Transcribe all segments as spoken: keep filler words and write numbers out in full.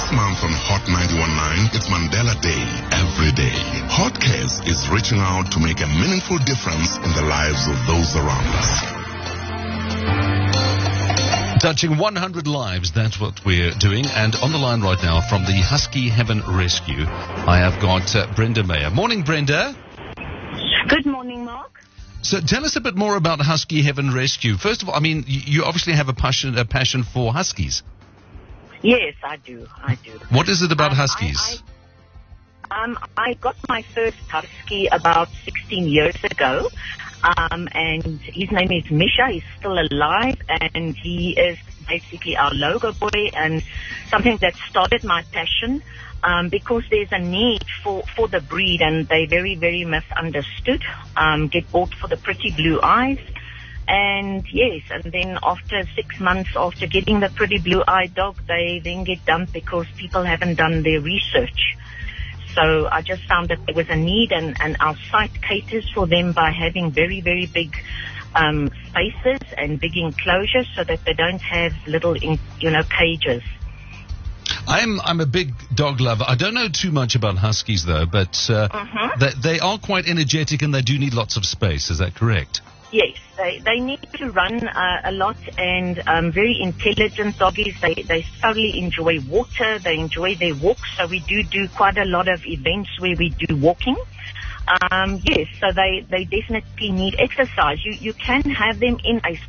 This month on Hot ninety-one point nine, it's Mandela Day every day. Hot Cares is reaching out to make a meaningful difference in the lives of those around us. Touching one hundred lives, that's what we're doing. And on the line right now from the Husky Heaven Rescue, I have got uh, Brenda Meyer. Morning, Brenda. Good morning, Mark. So tell us a bit more about Husky Heaven Rescue. First of all, I mean, you, you obviously have a passion, a passion for huskies. Yes, I do. I do. What is it about um, huskies? I, I, um, I got my first husky about sixteen years ago. Um, and his name is Misha. He's still alive, and he is basically our logo boy and something that started my passion, um, because there's a need for, for the breed, and they're very, very misunderstood. Um, get bought for the pretty blue eyes. And yes, and then after six months after getting the pretty blue-eyed dog, they then get dumped because people haven't done their research. So I just found that there was a need, and, and our site caters for them by having very, very big um, spaces and big enclosures so that they don't have little, in, you know, cages. I'm I'm a big dog lover. I don't know too much about huskies though, but uh, Mm-hmm. they, they are quite energetic and they do need lots of space. Is that correct? Yes, they, they need to run uh, a lot, and um, very intelligent doggies. They, they thoroughly enjoy water. They enjoy their walks. So we do do quite a lot of events where we do walking. Um, yes, so they, they definitely need exercise. You, you can have them in a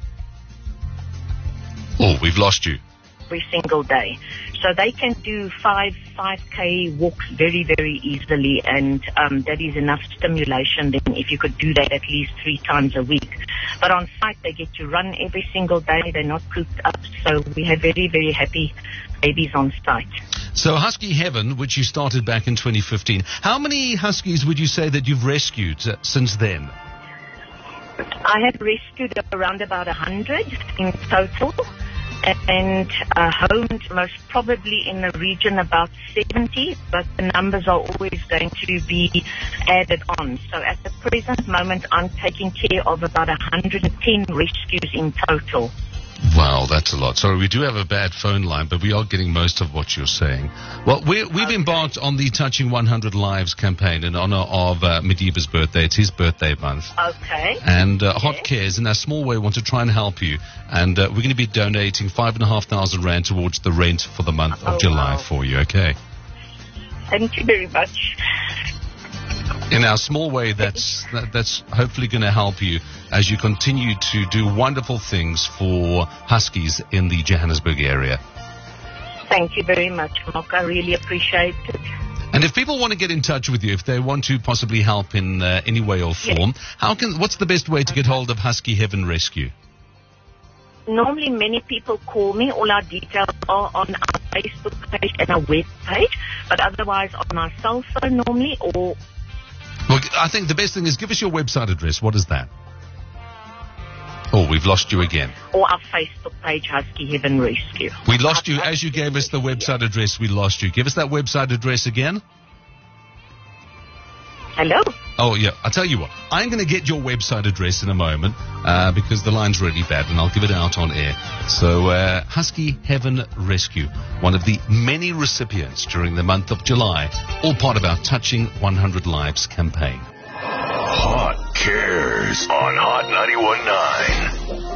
Oh, we've lost you. every single day. So they can do five, five K walks very, very easily, and um, that is enough stimulation then if you could do that at least three times a week. But on site, they get to run every single day. They're not cooped up, so we have very, very happy babies on site. So Husky Heaven, which you started back in twenty fifteen, how many huskies would you say that you've rescued uh, since then? I have rescued around about one hundred in total, and uh, homed most probably in the region about seventy, but the numbers are always going to be added on. So at the present moment, I'm taking care of about one hundred ten rescues in total. Wow, that's a lot. Sorry, we do have a bad phone line, but we are getting most of what you're saying. Well, we're, we've Okay. embarked on the Touching one hundred Lives campaign in honor of uh, Mediva's birthday. It's his birthday month. Okay. And uh, Hot Yes. Cares, in our small way, want to try and help you. And uh, we're going to be donating five and a half thousand rand towards the rent for the month of Oh, July wow. for you, okay? Thank you very much. In our small way, that's that, that's hopefully going to help you as you continue to do wonderful things for huskies in the Johannesburg area. Thank you very much, Mark. I really appreciate it. And if people want to get in touch with you, if they want to possibly help in uh, any way or form, how can? What's the best way to get hold of Husky Heaven Rescue? Normally, many people call me. All our details are on our Facebook page and our web page, but otherwise on our cell phone normally, or Well, I think the best thing is give us your website address. What is that? Oh, we've lost you again. or our Facebook page, Husky Heaven Rescue. We lost you as you gave us the website address. We lost you. Give us that website address again. Hello? Oh, yeah. I'll tell you what. I'm going to get your website address in a moment uh, because the line's really bad, and I'll give it out on air. So, uh, Husky Heaven Rescue, one of the many recipients during the month of July, all part of our Touching one hundred Lives campaign. Hot Cares on Hot ninety-one point nine.